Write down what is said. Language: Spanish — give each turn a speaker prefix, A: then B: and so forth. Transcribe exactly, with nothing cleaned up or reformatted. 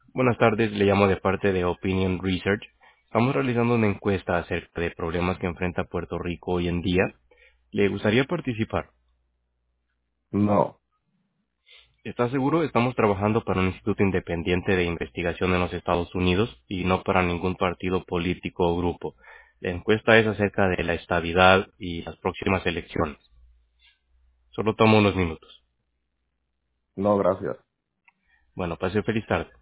A: Buenas tardes, le llamo de parte de Opinion Research. Estamos realizando una encuesta acerca de problemas que enfrenta Puerto Rico hoy en día. ¿Le gustaría participar?
B: No,
A: ¿Está seguro? Estamos trabajando para un instituto independiente de investigación en los Estados Unidos y no para ningún partido político o grupo. La encuesta es acerca de la estabilidad y las próximas elecciones. Solo toma unos minutos.
B: no, gracias.
A: Bueno, pase feliz tarde.